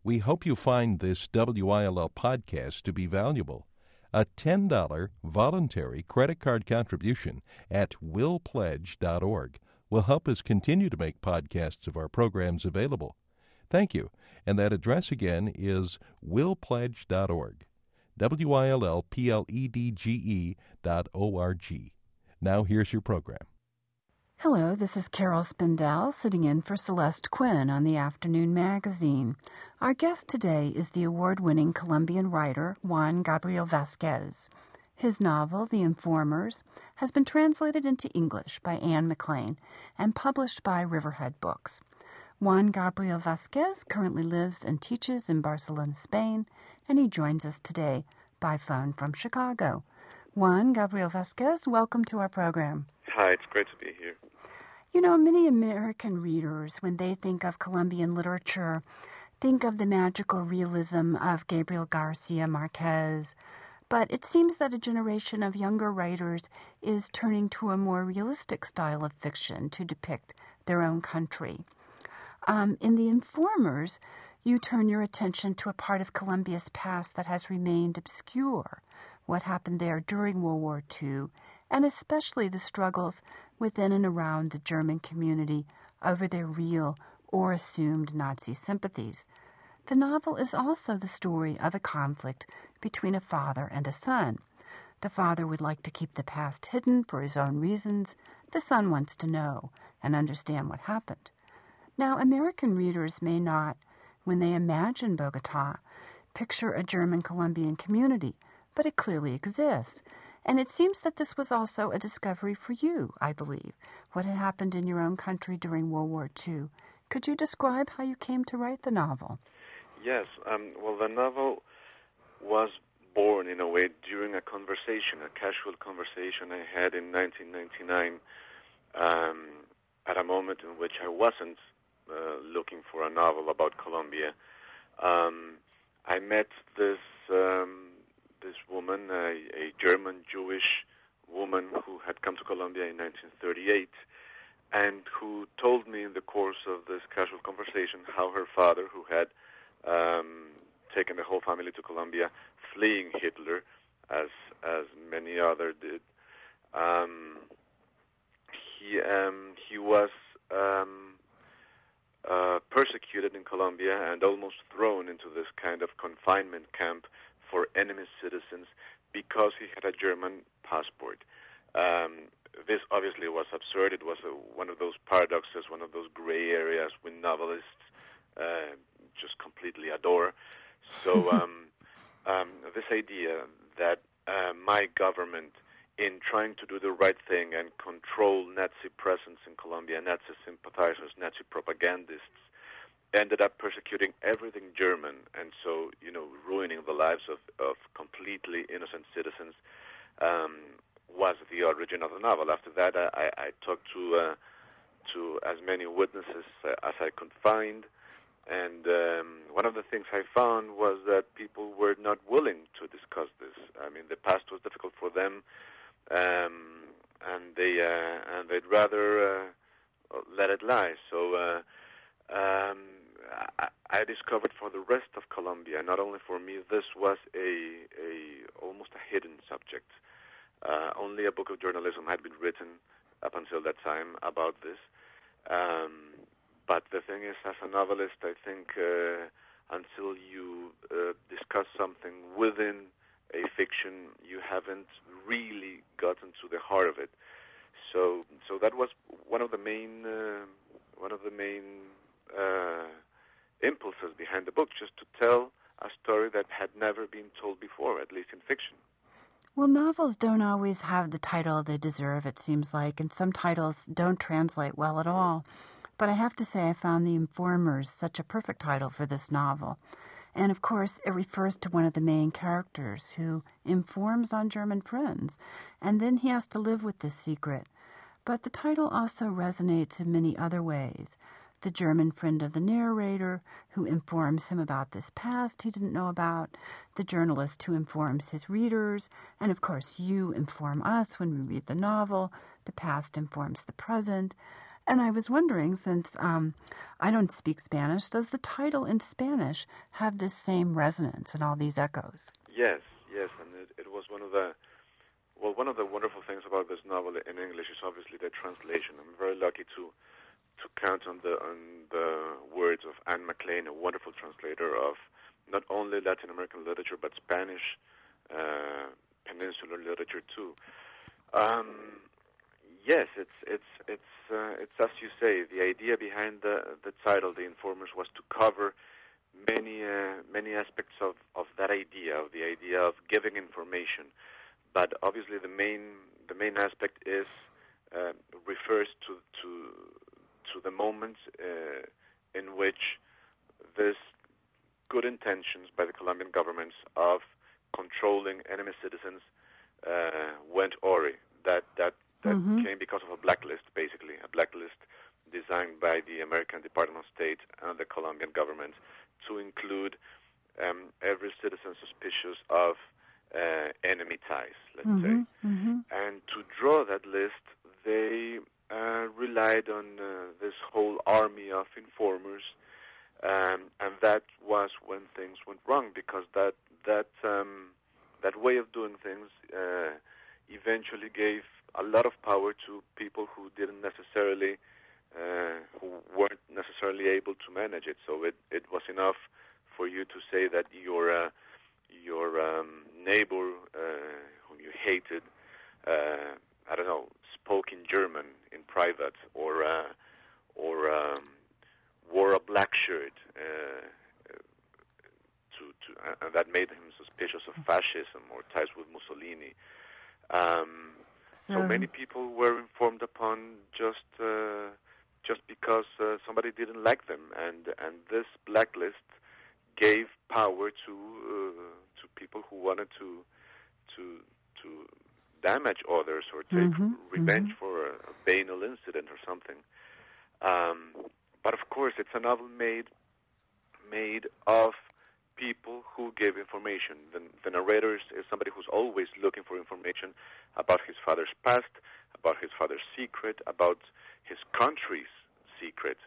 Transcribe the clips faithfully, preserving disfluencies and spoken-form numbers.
We hope you find this W I L L podcast to be valuable. A ten dollars voluntary credit card contribution at will pledge dot org will help us continue to make podcasts of our programs available. Thank you. And that address again is will pledge dot org. W I L L P L E D G E dot O R G. Now here's your program. Hello, this is Carol Spindell sitting in for Celeste Quinn on the Afternoon Magazine. Our guest today is the award-winning Colombian writer Juan Gabriel Vasquez. His novel, The Informers, has been translated into English by Anne McLean and published by Riverhead Books. Juan Gabriel Vasquez currently lives and teaches in Barcelona, Spain, and he joins us today by phone from Chicago. Juan Gabriel Vasquez, welcome to our program. Hi, it's great to be here. You know, many American readers, when they think of Colombian literature, think of the magical realism of Gabriel Garcia Marquez. But it seems that a generation of younger writers is turning to a more realistic style of fiction to depict their own country. Um, in The Informers, you turn your attention to a part of Colombia's past that has remained obscure, what happened there during World War Two, and especially the struggles within and around the German community over their real or assumed Nazi sympathies. The novel is also the story of a conflict between a father and a son. The father would like to keep the past hidden for his own reasons. The son wants to know and understand what happened. Now, American readers may not, when they imagine Bogota, picture a German Colombian community, but it clearly exists. And it seems that this was also a discovery for you, I believe, what had happened in your own country during World War Two. Could you describe how you came to write the novel? Yes. Um, well, the novel was born, in a way, during a conversation, a casual conversation I had in nineteen ninety-nine, um, at a moment in which I wasn't uh, looking for a novel about Colombia. Um, I met this... Um, this woman, a, a German Jewish woman who had come to Colombia in nineteen thirty-eight, and who told me in the course of this casual conversation how her father, who had um, taken the whole family to Colombia, fleeing Hitler, as as many others did, um, he um, he was um, uh, persecuted in Colombia and almost thrown into this kind of confinement camp for enemy citizens because he had a German passport. Um, this obviously was absurd. It was a, one of those paradoxes, one of those gray areas we novelists uh, just completely adore. So um, um, this idea that uh, my government, in trying to do the right thing and control Nazi presence in Colombia, Nazi sympathizers, Nazi propagandists, ended up persecuting everything German, and so, you know, ruining the lives of, of completely innocent citizens, um, was the origin of the novel. After that, I, I talked to uh, to as many witnesses uh, as I could find, and um, one of the things I found was that people were not willing to discuss this. I mean, the past was difficult for them, um, and they uh, and they'd rather uh, let it lie. So. Uh, Um, I, I discovered for the rest of Colombia, not only for me, this was a, a almost a hidden subject. Uh, only a book of journalism had been written up until that time about this. Um, but the thing is, as a novelist, I think uh, until you uh, discuss something within a fiction, you haven't really gotten to the heart of it. So, so that was one of the main, uh, one of the main. Uh, impulses behind the book, just to tell a story that had never been told before, at least in fiction. Well, novels don't always have the title they deserve, it seems like, and some titles don't translate well at all. But I have to say I found The Informers such a perfect title for this novel. And, of course, it refers to one of the main characters who informs on German friends, and then he has to live with this secret. But the title also resonates in many other ways. The German friend of the narrator who informs him about this past he didn't know about, the journalist who informs his readers, and of course you inform us when we read the novel. The past informs the present. And I was wondering, since um, I don't speak Spanish, does the title in Spanish have this same resonance and all these echoes? Yes, yes, and it, it was one of the, well, one of the wonderful things about this novel in English is obviously the translation. I'm very lucky to to count on the on the words of Anne MacLean, a wonderful translator of not only Latin American literature but Spanish uh, peninsular literature too. Um, yes, it's it's it's uh, it's as you say. The idea behind the the title, The Informers, was to cover many uh, many aspects of, of that idea, of the idea of giving information. But obviously, the main the main aspect is uh, refers to to to the moments uh, in which this good intentions by the Colombian governments of controlling enemy citizens uh, went awry. That that that Mm-hmm. came because of a blacklist, basically a blacklist designed by the American Department of State and the Colombian government to include um, every citizen suspicious of uh, enemy ties, let's Mm-hmm. say. Mm-hmm. And to draw that list, they uh, relied on uh, this whole army of informers, um, and that was when things went wrong, because that that um, that way of doing things uh, eventually gave a lot of power to people who didn't necessarily, uh, who weren't necessarily able to manage it. So it, it was enough for you to say that your uh, your um, neighbor, uh, whom you hated, uh, I don't know, spoke in German in private, or uh, or um, wore a black shirt, uh, to, to uh, and that made him suspicious of fascism or ties with Mussolini. Um, So, so many people were informed upon just uh, just because uh, somebody didn't like them, and and this blacklist gave power to uh, to people who wanted to to to damage others or take Mhm, revenge mhm. for a, a banal incident or something. Um, but of course, it's a novel made made of people who gave information. The, the narrator is, is somebody who's always looking for information about his father's past, about his father's secret, about his country's secret.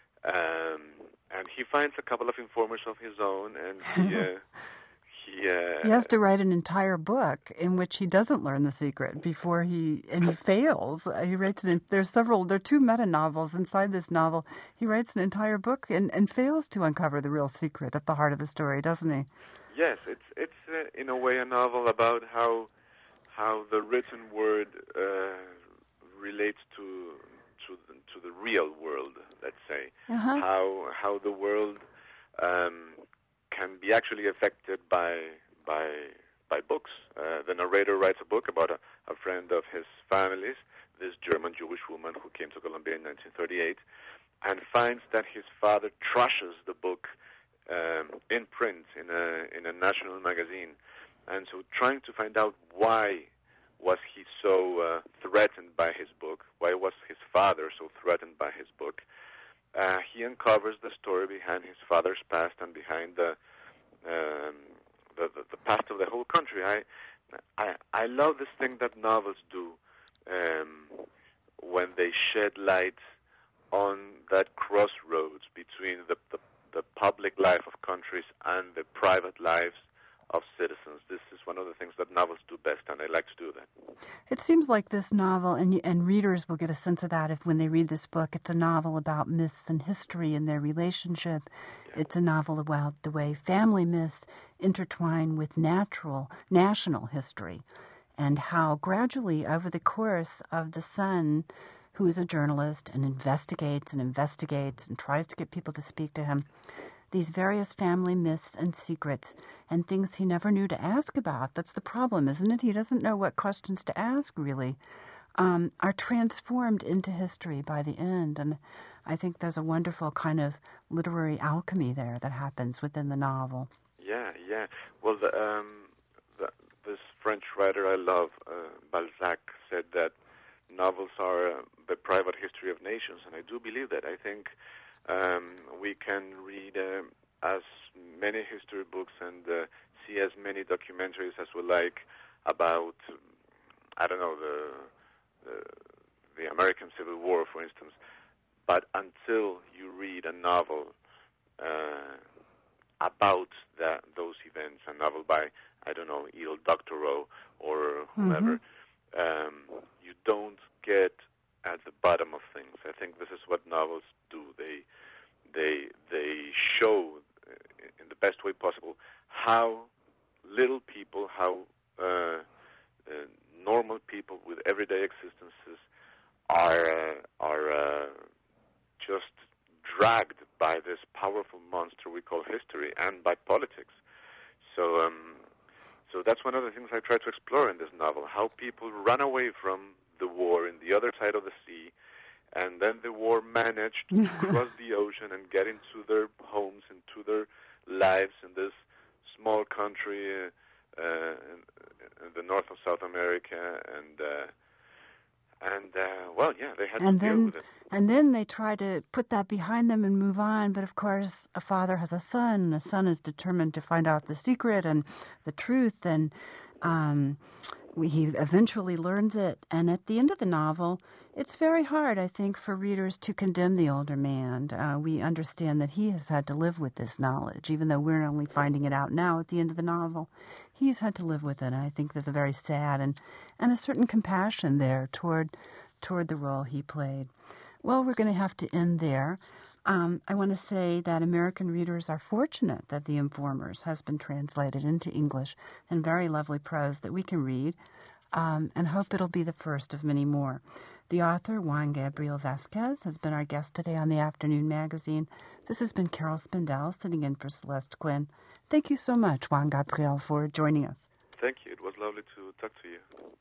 Um, and he finds a couple of informers of his own, and he uh, he, uh, He has to write an entire book in which he doesn't learn the secret before he, and he fails. He writes an, there's several, there are two meta novels inside this novel. He writes an entire book and, and fails to uncover the real secret at the heart of the story, doesn't he? yes, it's it's uh, in a way a novel about how how the written word uh, relates to to the, to the real world. Let's say Uh-huh. how how the world um, can be actually affected by by by books. Uh, the narrator writes a book about a, a friend of his family's, this German Jewish woman who came to Colombia in nineteen thirty-eight, and finds that his father trashes the book um, in print in a in a national magazine, and so trying to find out why was he so uh, threatened by his book, why was his father so threatened by his book. Uh, he uncovers the story behind his father's past and behind the, um, the, the the past of the whole country. I I, I love this thing that novels do um, when they shed light on that crossroads between the, the the public life of countries and the private lives of citizens. This is one of the things that novels do best, and I like to do that. It seems like this novel, and and readers will get a sense of that if when they read this book, it's a novel about myths and history and their relationship. Yeah. It's a novel about the way family myths intertwine with natural, national history, and how gradually over the course of the son, who is a journalist and investigates and investigates and tries to get people to speak to him, these various family myths and secrets and things he never knew to ask about. That's the problem, isn't it? He doesn't know what questions to ask, really, um, are transformed into history by the end. And I think there's a wonderful kind of literary alchemy there that happens within the novel. Yeah, yeah. Well, the, um, the, this French writer I love, uh, Balzac, said that novels are uh, the private history of nations, and I do believe that. I think um, we can read uh, as many history books and uh, see as many documentaries as we like about, I don't know, the, the the American Civil War, for instance. but until you read a novel uh, about that, those events, a novel by, I don't know, Edel Doctorow or whomever, mm-hmm. um, you don't get at the bottom of things. I think this is what novels do. They they they show in the best way possible how little people, how uh, uh, normal people with everyday existences are uh, are uh, just dragged by this powerful monster we call history and by politics. So um, so that's one of the things I try to explore in this novel, how people run away from the war in the other side of the sea, and then the war managed to cross the ocean and get into their homes, into their lives in this small country uh, in, in the north of South America, and uh, and uh, well, yeah, they had and to then, deal with it. And then they try to put that behind them and move on. But of course, a father has a son, and a son is determined to find out the secret and the truth, and um, we, he eventually learns it. And at the end of the novel, it's very hard, I think, for readers to condemn the older man. Uh, we understand that he has had to live with this knowledge, even though we're only finding it out now at the end of the novel. He's had to live with it, and I think there's a very sad and, and a certain compassion there toward toward the role he played. Well, we're going to have to end there. Um, I want to say that American readers are fortunate that The Informers has been translated into English in very lovely prose that we can read, um, and hope it'll be the first of many more. The author, Juan Gabriel Vasquez, has been our guest today on the Afternoon Magazine. This has been Carol Spindell sitting in for Celeste Quinn. Thank you so much, Juan Gabriel, for joining us. Thank you. It was lovely to talk to you.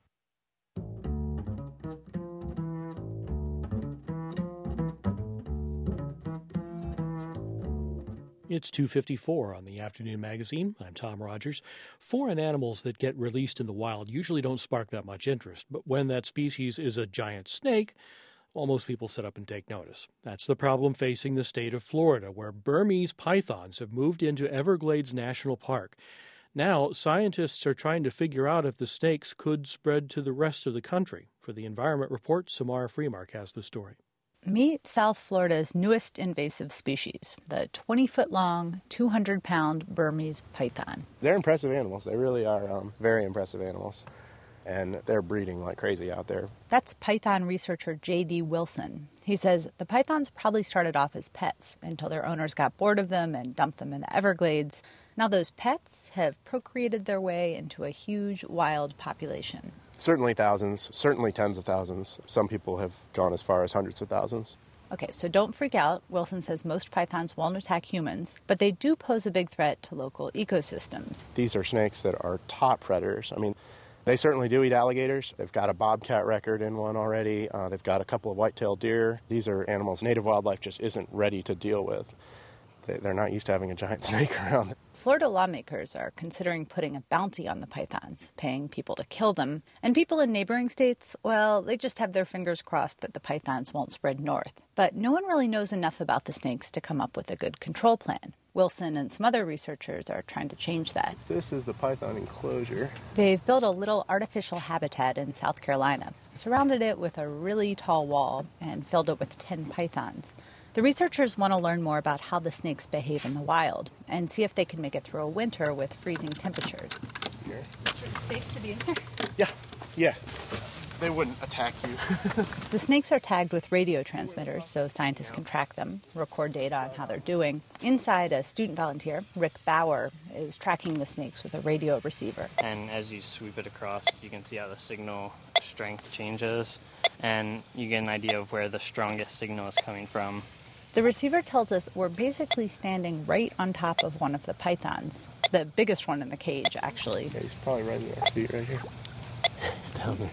It's two fifty-four on the Afternoon Magazine. I'm Tom Rogers. Foreign animals that get released in the wild usually don't spark that much interest, but when that species is a giant snake, well, most people sit up and take notice. That's the problem facing the state of Florida, where Burmese pythons have moved into Everglades National Park. Now, scientists are trying to figure out if the snakes could spread to the rest of the country. For the Environment Report, Samara Freemark has the story. Meet South Florida's newest invasive species, the twenty-foot-long, two hundred pound Burmese python. They're impressive animals. They really are um, very impressive animals. And they're breeding like crazy out there. That's python researcher J D Wilson. He says the pythons probably started off as pets until their owners got bored of them and dumped them in the Everglades. Now those pets have procreated their way into a huge wild population. Certainly thousands, certainly tens of thousands. Some people have gone as far as hundreds of thousands. Okay, so don't freak out. Wilson says most pythons won't attack humans, but they do pose a big threat to local ecosystems. These are snakes that are top predators. I mean, they certainly do eat alligators. They've got a bobcat record in one already. Uh, they've got a couple of white-tailed deer. These are animals native wildlife just isn't ready to deal with. They, they're not used to having a giant snake around. Florida lawmakers are considering putting a bounty on the pythons, paying people to kill them. And people in neighboring states, well, they just have their fingers crossed that the pythons won't spread north. But no one really knows enough about the snakes to come up with a good control plan. Wilson and some other researchers are trying to change that. This is the python enclosure. They've built a little artificial habitat in South Carolina, surrounded it with a really tall wall, and filled it with ten pythons. The researchers want to learn more about how the snakes behave in the wild and see if they can make it through a winter with freezing temperatures. Here. It's safe to be in there? Yeah, yeah. They wouldn't attack you. The snakes are tagged with radio transmitters so scientists can track them, record data on how they're doing. Inside, a student volunteer, Rick Bauer, is tracking the snakes with a radio receiver. And as you sweep it across, you can see how the signal strength changes, and you get an idea of where the strongest signal is coming from. The receiver tells us we're basically standing right on top of one of the pythons, the biggest one in the cage, actually. Yeah, he's probably right in our feet right here. He's down there.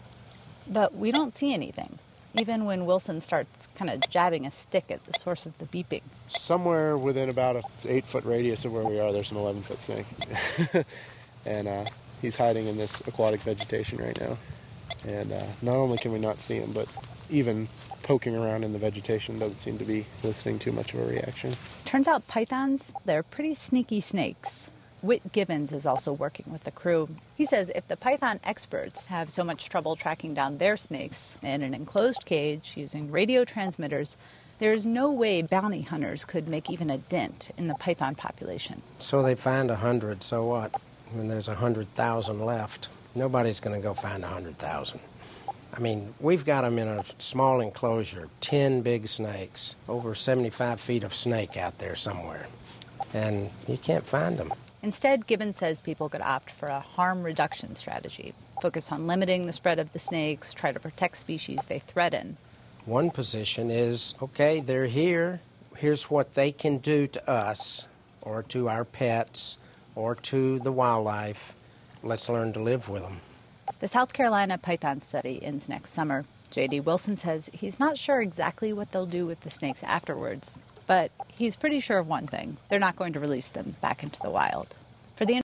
But we don't see anything, even when Wilson starts kind of jabbing a stick at the source of the beeping. Somewhere within about an eight-foot radius of where we are, there's an eleven-foot snake. and uh, he's hiding in this aquatic vegetation right now. And uh, not only can we not see him, but even poking around in the vegetation doesn't seem to be eliciting too much of a reaction. Turns out pythons, they're pretty sneaky snakes. Whit Gibbons is also working with the crew. He says if the python experts have so much trouble tracking down their snakes in an enclosed cage using radio transmitters, there is no way bounty hunters could make even a dent in the python population. So they find a hundred, so what? When there's a hundred thousand left, nobody's going to go find a hundred thousand. I mean, we've got them in a small enclosure, ten big snakes, over seventy-five feet of snake out there somewhere, and you can't find them. Instead, Gibbons says people could opt for a harm reduction strategy, focus on limiting the spread of the snakes, try to protect species they threaten. One position is, okay, they're here, here's what they can do to us, or to our pets, or to the wildlife. Let's learn to live with them. The South Carolina python study ends next summer. J D. Wilson says he's not sure exactly what they'll do with the snakes afterwards, but he's pretty sure of one thing: they're not going to release them back into the wild. For the